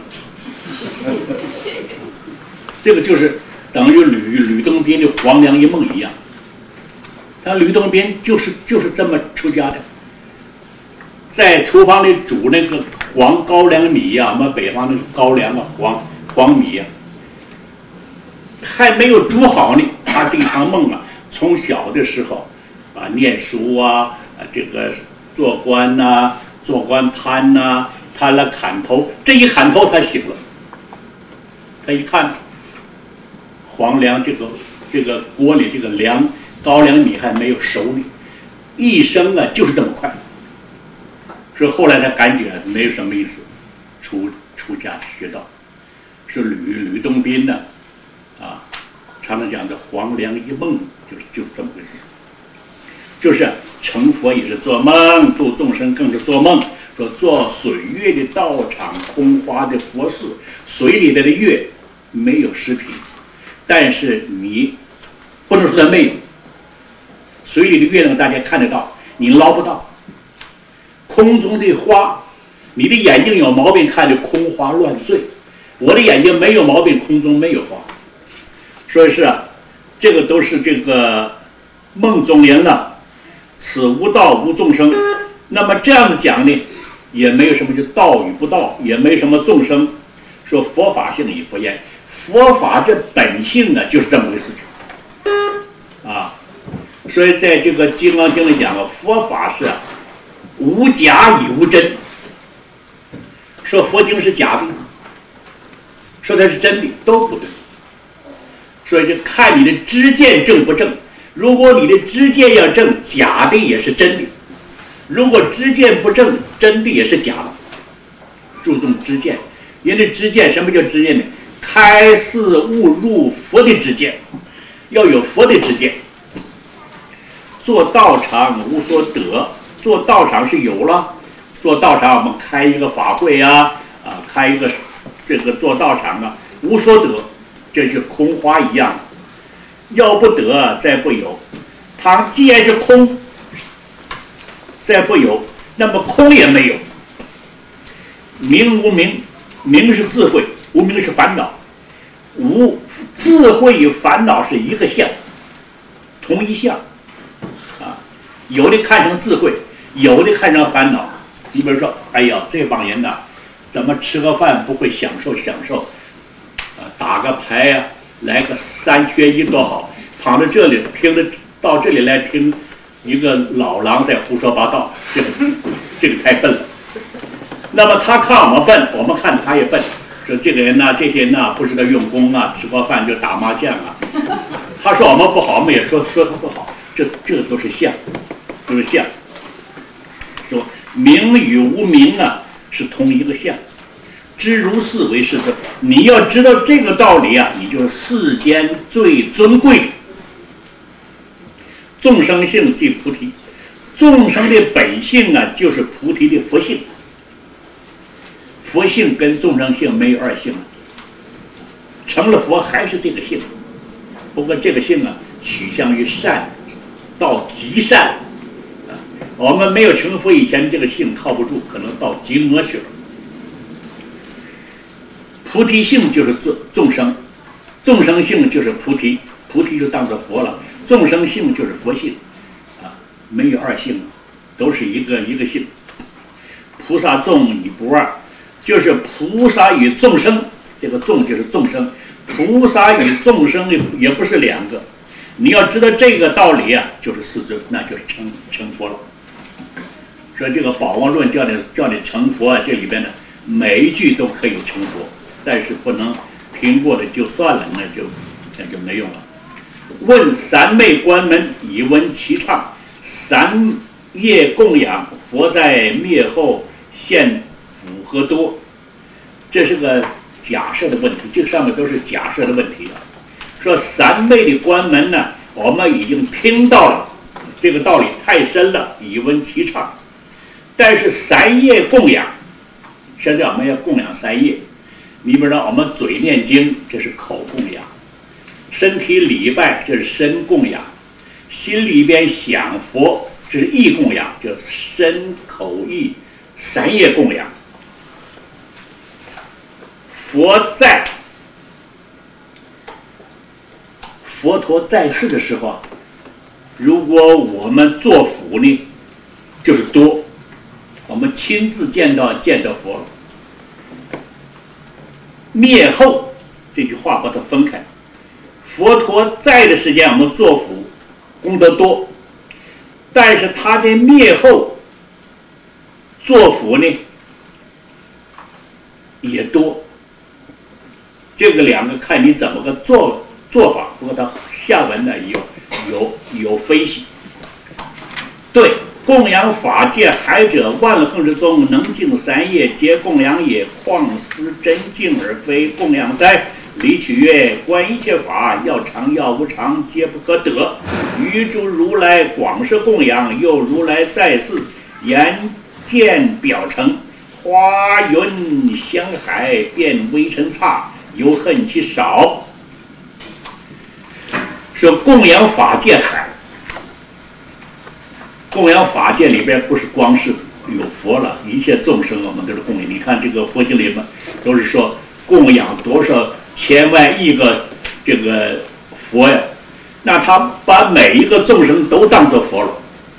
这个就是等于吕吕洞宾的黄粱一梦一样。他吕洞宾就是就是这么出家的。在厨房里煮那个黄高粱米呀、啊，我们北方那个高粱啊，黄黄米呀、啊，还没有煮好呢。他这一场梦啊，从小的时候啊，念书啊，啊这个做官呐、啊，做官贪呐、啊，贪了砍头，这一砍头他醒了。他一看，黄粱这个这个锅里这个粮高粱米还没有熟呢，一生啊就是这么快。所以后来他感觉没有什么意思，出出家学道，是吕吕洞宾呢，啊，常常讲的黄粱一梦，就是就是这么回事。就是成佛也是做梦，度众生更是做梦。说做水月的道场，空花的佛事，水里的月没有食品，但是你不能说它没有，水里的月亮大家看得到，你捞不到。空中的花，你的眼睛有毛病，看着空花乱坠；我的眼睛没有毛病，空中没有花。所以是啊，这个都是这个梦中人了。此无道无众生。那么这样子讲呢，也没有什么就道与不道，也没什么众生。说佛法性与佛言，佛法这本性呢，就是这么个事情啊。所以在这个《金刚经》里讲啊，佛法是、啊。无假以无真，说佛经是假的，说它是真的，都不对。所以就看你的知见正不正。如果你的知见要正，假的也是真的；如果知见不正，真的也是假的。注重知见，人的知见，什么叫知见呢？开示悟入佛的知见，要有佛的知见。做道场无所得。做道场是有了，做道场我们开一个法会啊，啊，开一个这个做道场啊，无所得， 这是空花一样，要不得再不有。它既然是空，再不有，那么空也没有。明无明，明是智慧，无明是烦恼。无智慧与烦恼是一个相，同一相啊。有的看成智慧，有的看成烦恼。你比如说，哎呀，这帮人呐、啊，怎么吃个饭不会享受享受？啊，打个牌呀、啊，来个三缺一多好。躺在这里听着，到这里来听一个老狼在胡说八道，这个这个太笨了。那么他看我们笨，我们看他也笨。说这个人呐、啊，这些人呐、啊，不知道用功啊，吃过饭就打麻将啊。他说我们不好，我们也说说他不好。这这都是相，都是相。说明与无明啊，是同一个相。知如是为是者，你要知道这个道理啊，你就是世间最尊贵。众生性即菩提，众生的本性啊，就是菩提的佛性。佛性跟众生性没有二性啊，成了佛还是这个性，不过这个性啊，取向于善，到极善啊。我们没有成佛以前，这个性靠不住，可能到极魔去了。菩提性就是众众生，众生性就是菩提，菩提就当作佛了。众生性就是佛性，啊，没有二性，都是一个一个性。菩萨众已不二，就是菩萨与众生，这个众就是众生，菩萨与众生也不是两个。你要知道这个道理啊，就是世尊，那就是成成佛了。所以这个宝王论叫你叫你成佛啊，这里边呢每一句都可以成佛，但是不能听过了就算了，那就那就没用了。问三昧关门，以闻其唱。三业供养，佛在灭后现福何多？这是个假设的问题，这个上面都是假设的问题啊。说三昧的关门呢，我们已经听到了，这个道理太深了，以闻其唱。但是三业供养，现在我们要供养三业。你比如说，我们嘴念经，这是口供养。身体礼拜，这是身供养；心里边想佛，这是意供养，叫身口意三业供养。佛在，佛陀在世的时候啊，如果我们做福呢，就是多，我们亲自见到见到佛了。灭后这句话把它分开。佛陀在的时间，我们做福功德多，但是他的灭后做福呢也多。这个两个看你怎么个做做法，不过他下文呢有有有分析。对，供养法界海者，万恒之中，能尽三业，皆供养也。况思真净而非供养哉？理取曰：观一切法，要常要无常，皆不可得。于诸如来广设供养，又如来在世，言见表成，花云香海，变微尘刹，犹恨其少。说供养法界海，供养法界里边不是光是有佛了，一切众生我们都是供养。你看这个佛经里面都是说供养多少千万亿个这个佛呀，那他把每一个众生都当作佛了，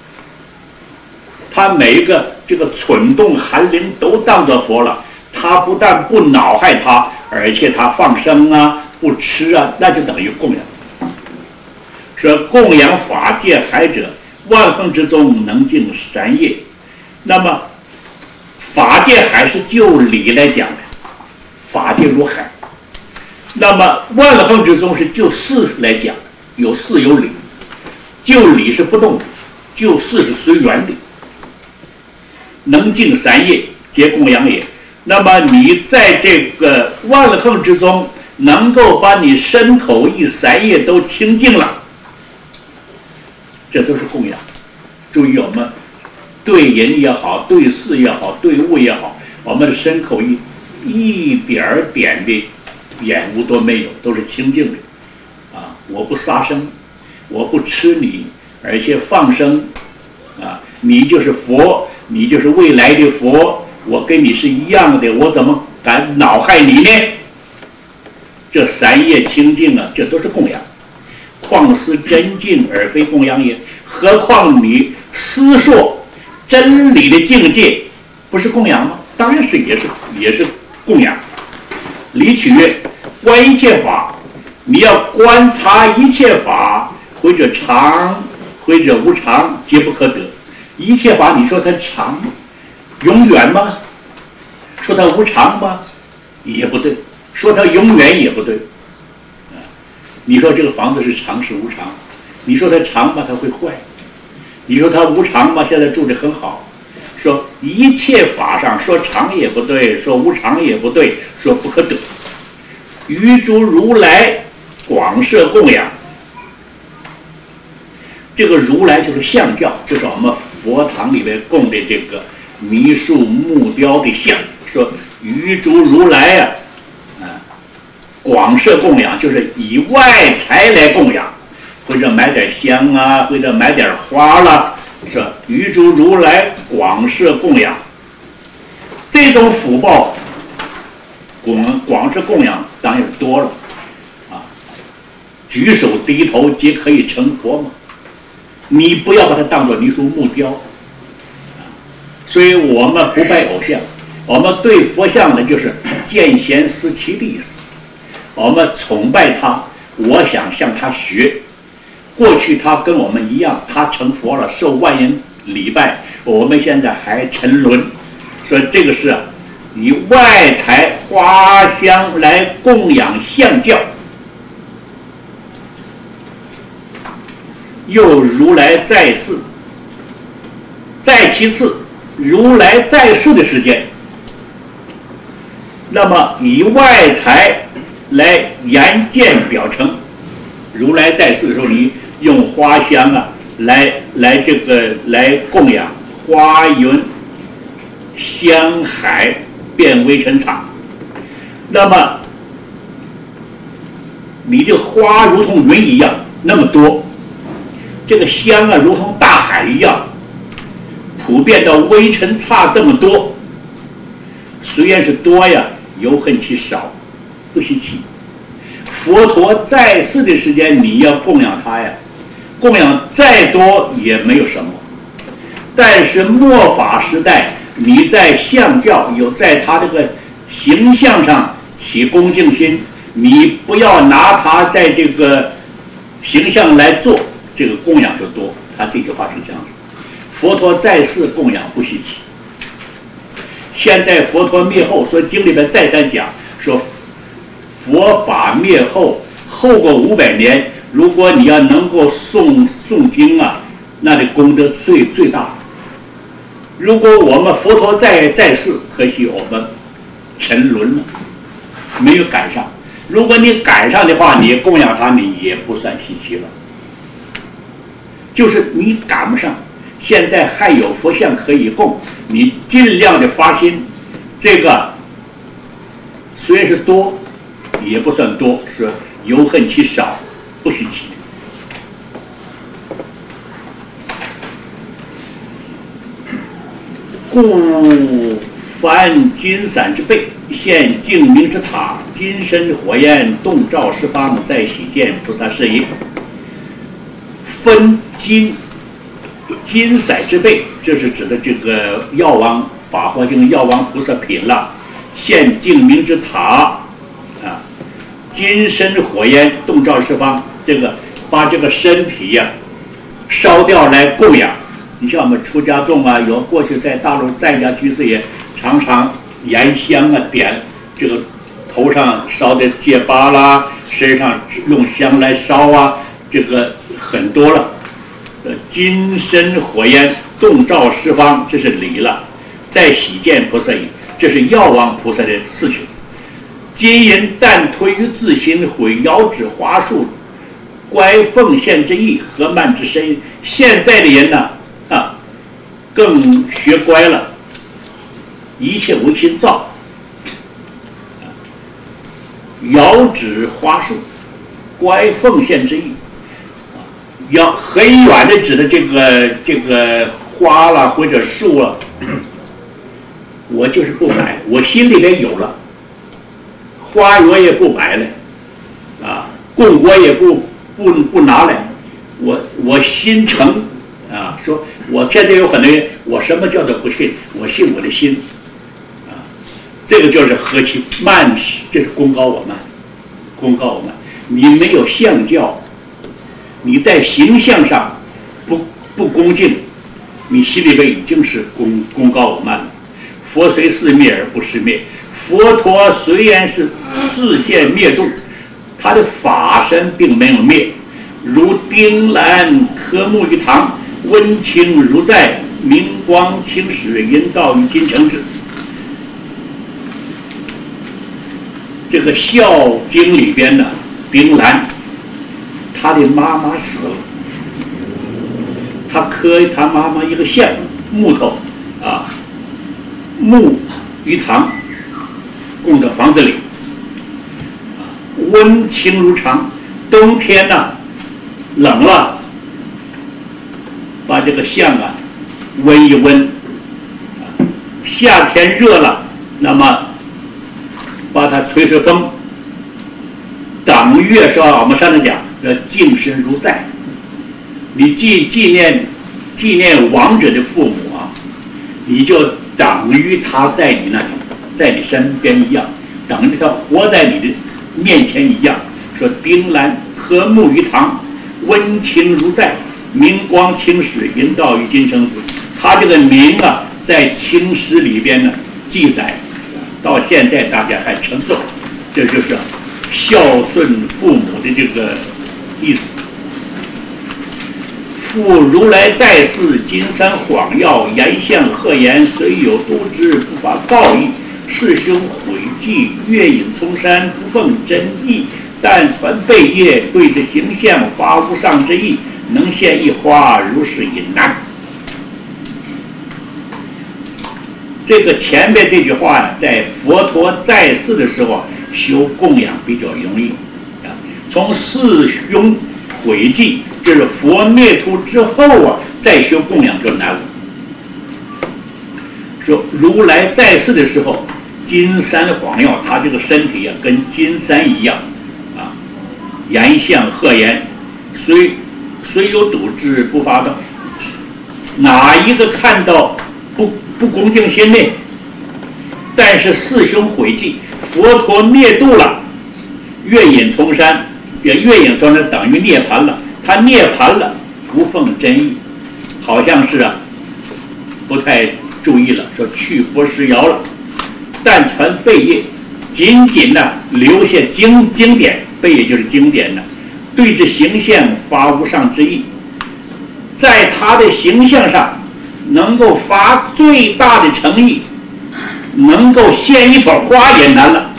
他每一个这个蠢动寒灵都当作佛了。他不但不恼害他，而且他放生啊，不吃啊，那就等于供养。说供养法界海者，万恒之中，能尽三业。那么法界海是就理来讲的，法界如海。那么万恒之中是就事来讲，有事有理。就理是不动的，就事是随缘的。能尽三业，皆供养也。那么你在这个万恒之中，能够把你身口意三业都清净了，这都是供养。注意，我们对人也好，对事也好，对物也好，我们的身口意一点点的眼污都没有，都是清净的。啊，我不杀生，我不吃你，而且放生。啊，你就是佛，你就是未来的佛，我跟你是一样的，我怎么敢恼害你呢？这三业清净啊，这都是供养。况思真境而非供养也，何况你思说真理的境界，不是供养吗？当然是，也是也是供养。李曲曰：观一切法，你要观察一切法，或者常，或者无常，皆不可得。一切法，你说它长吗？永远吗？说它无常吗？也不对。说它永远也不对。你说这个房子是长是无常？你说它长吧，它会坏；你说它无常吧，现在住得很好。说一切法上说常也不对，说无常也不对，说不可得。于诸如来广设供养，这个如来就是相教，就是我们佛堂里面供的这个泥塑木雕的像。说于诸如来啊，啊，广设供养，就是以外财来供养，或者买点香啊，或者买点花啦。说于诸如来广设供养，这种福报广广设供养当然多了啊，举手低头皆可以成佛嘛。你不要把它当作泥塑木雕啊。所以我们不拜偶像，我们对佛像呢就是见贤思齐的意思。我们崇拜他，我想向他学。过去他跟我们一样，他成佛了，受万人礼拜，我们现在还沉沦。所以这个是以外财花香来供养相教。又如来在世，再其次，如来在世的时间，那么以外财来言见表成。如来在世的时候，你用花香啊，来来这个来供养花云香海变微尘场。那么你这花如同云一样那么多，这个香啊如同大海一样，普遍到微尘差这么多。虽然是多呀，犹恨其少，不稀奇。佛陀在世的时间，你要供养他呀，供养再多也没有什么。但是末法时代，你在相教有在他这个形象上起恭敬心，你不要拿他在这个形象来做，这个供养就多。他这句话是这样子。佛陀在世供养不稀奇。现在佛陀灭后，所以经里面再三讲说，佛法灭后，后过五百年，如果你要能够诵诵经啊，那的功德最最大。如果我们佛陀在在世，可惜我们沉沦了，没有赶上。如果你赶上的话，你供养他，你也不算稀奇了。就是你赶不上，现在还有佛像可以供，你尽量的发心。这个虽然是多，也不算多，是犹恨其少，不稀奇。故凡金散之辈，现净明之塔，金身火焰，洞照十方，在喜见菩萨是也。分金金色之辈，这是指的这个药王法华经药王菩萨品了。现净明之塔啊，金身火焰，洞照十方，这个把这个身体呀、啊、烧掉来供养。你像我们出家众啊，有过去在大陆在家居士也常常燃香啊，点这个头上烧的戒疤啦，身上用香来烧啊，这个很多了。呃，金身火焰，洞照十方，这是理了。在喜见菩萨也，这是药王菩萨的事情。今因但推于自心，毁遥指华树，乖奉献之意，何慢之身？现在的人呢，啊，更学乖了，一切唯心造。 遥指花树，乖奉献之意。遥很远的指的这个这个花了或者树了，我就是不买，我心里面有了，花我也不买了，啊，供我也不不不拿来，我我心诚啊，说我现在有很多人，我什么叫做不信？我信我的心，啊，这个就是何其慢，这是功高我慢，功高我慢，你没有相教。你在形象上不不恭敬，你心里边已经是功功高我慢了。佛虽是灭而不是灭，佛陀虽然是视线灭度，他的法身并没有灭。如丁兰科目于堂，温情如在，明光清始，引导于金城之。这个《孝经》里边的丁兰。他的妈妈死了，他刻他妈妈一个像木头啊，木于堂，供到房子里，啊，温情如常。冬天呢、啊，冷了，把这个像啊温一温；啊，夏天热了，那么把它吹吹风。等于说我们上次讲。要敬身如在，你纪纪念纪念亡者的父母啊，你就等于他在你那里，在你身边一样，等于他活在你的面前一样。说丁兰科目于堂，温情如在，明光清史，引导于金城子。他这个名啊，在清史里边呢记载，到现在大家还称颂，这就是孝顺父母的这个。意思，复如来在世，金山晃耀，言相鹤言，虽有度之，不发告意。师兄毁迹，月影葱山，不奉真意。但传贝叶，对着形象发无上之意，能现一花，如是引难。这个前面这句话呢，在佛陀在世的时候修供养比较容易。从四兄毁迹，就是佛灭度之后啊，再修供养就难了。说如来在世的时候，金山晃耀，他这个身体啊，跟金山一样啊，言相鹤言，虽虽有笃志，不发动。哪一个看到不不恭敬心内？但是四兄毁迹，佛陀灭度了，月隐丛山。这月影中呢，等于涅槃了。他涅槃了，不奉真意，好像是啊，不太注意了，说去佛时遥了。但传贝叶，仅仅呢留下经经典，贝叶就是经典的，对着形象发无上之意，在他的形象上能够发最大的诚意，能够献一朵花也难了。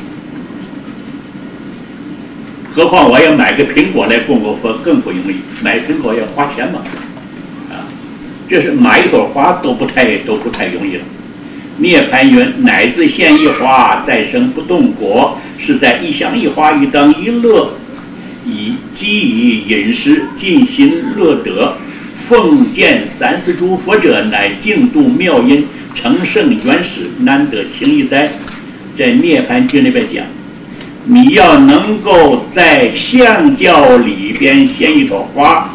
何况我要买个苹果来供我佛更不容易，买苹果要花钱嘛，啊，这是买一朵花都不太都不太容易了。涅槃云：乃至现一花，再生不动果，是在一香一花一灯一乐，以积以饮食，尽心乐得。奉见三世诸佛者，乃净度妙音，成圣原始，难得情义哉。在涅槃经里边讲。你要能够在相教里边献一朵花，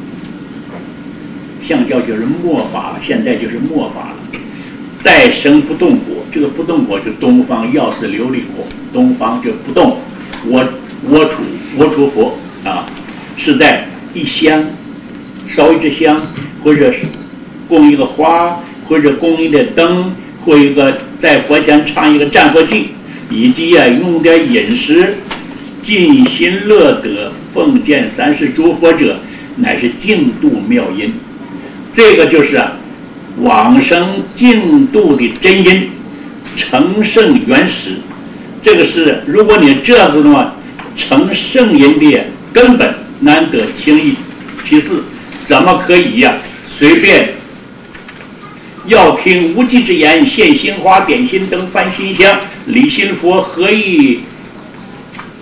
相教就是末法了，现在就是末法了。再生不动果，这个不动果就东方药是琉璃果，东方就不动，我我处我处佛啊，是在一香烧一支香，或者是供一个花，或者供一个灯，或一个在佛前唱一个战佛偈。以及啊，用点饮食，尽心乐得，奉见三世诸佛者，乃是净度妙音。这个就是啊，往生净度的真因，成圣原始。这个是，如果你这样子的话，成圣因的根本难得轻易。其次，怎么可以呀、啊？随便。要听无稽之言，献心花，点心灯，翻心香，礼心佛，何以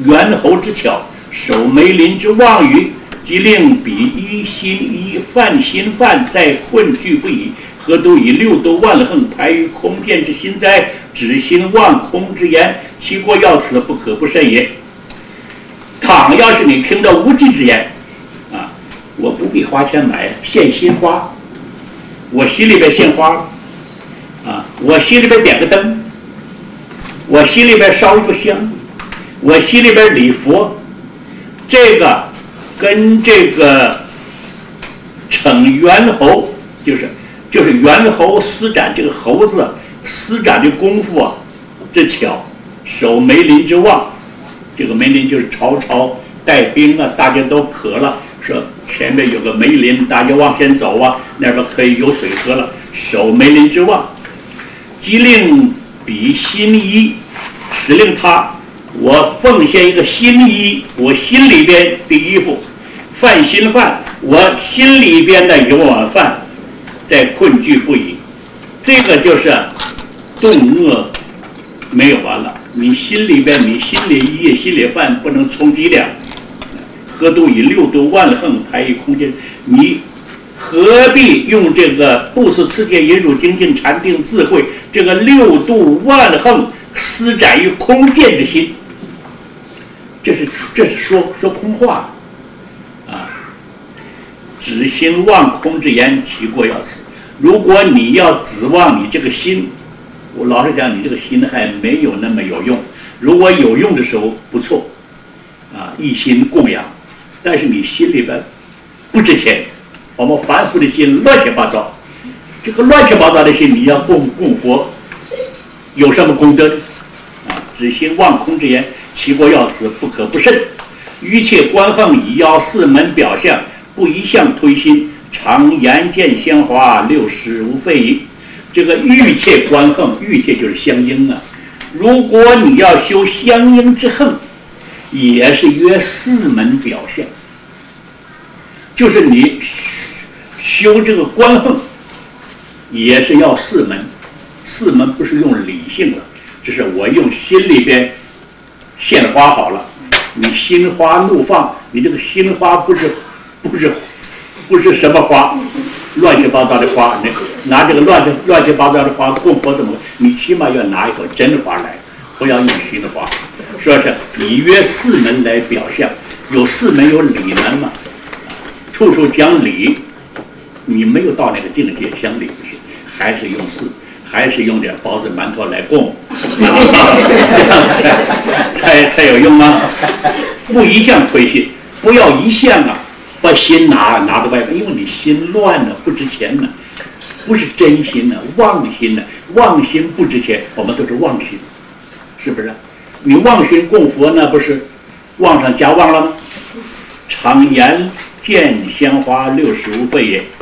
猿猴之巧，守梅林之望语，即令彼一心一犯心犯，在困惧不已。何都以六度万横，排于空见之心哉？只心望空之言，其过要此，不可不慎也。倘要是你听到无稽之言，啊，我不必花钱买现心花，我心里边现花，啊，我心里边点个灯，我心里边烧一炷香，我心里边礼佛，这个跟这个逞猿猴，就是就是猿猴施展这个猴子施展的功夫啊，之巧，守梅林之望。这个梅林就是曹操带兵啊，大家都渴了，说前面有个梅林，大家往前走啊，那边可以有水喝了。守梅林之望，即令彼心衣，使令他，我奉献一个心衣，我心里边的衣服，饭心饭，我心里边的有碗饭，在困惧不已。这个就是冻饿没有完了。你心里边，你心里衣，心里饭不能充饥粮。何都以六度万横，排于空间？你何必用这个不思持戒、忍辱、精进、禅定、智慧这个六度万横施展于空见之心？这是这是说说空话啊！只心望空之言，其过要此。如果你要指望你这个心，我老实讲，你这个心还没有那么有用。如果有用的时候不错，啊，一心供养，但是你心里边不值钱。我们凡夫的心乱七八糟，这个乱七八糟的心，你要供供佛，有什么功德？啊，只心望空之言，其过要此，不可不慎。于切观横，以要四门表象，不一向推心，常言见香华，六识无废矣。这个欲切观横，欲切就是相应啊。如果你要修相应之横，也是约四门表象，就是你修这个观横，也是要四门。四门不是用理性了，就是我用心里边现花好了，你心花怒放，你这个心花不是不是不是什么花，乱七八糟的花，你拿这个乱七乱七八糟的花供佛怎么？你起码要拿一朵真花来，不要用心的花。说是以约四门来表象，有四门有理门嘛，处处讲理，你没有到那个境界，讲理不是，还是用四，还是用点包子馒头来供，这样才才才有用吗？不一向推心，不要一向啊。把心拿拿到外面，因为你心乱了，不值钱呢，不是真心呢，妄心呢，妄心不值钱，我们都是妄心，是不是？你妄心供佛，那不是妄上加妄了吗？常言见香花，六识无废也。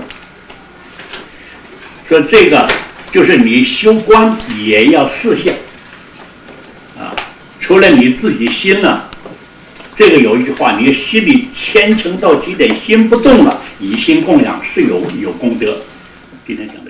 说这个就是你修观也要四项啊，除了你自己心呢。这个有一句话，你心里虔诚到极点，心不动了，以心供养是有有功德。今天讲的。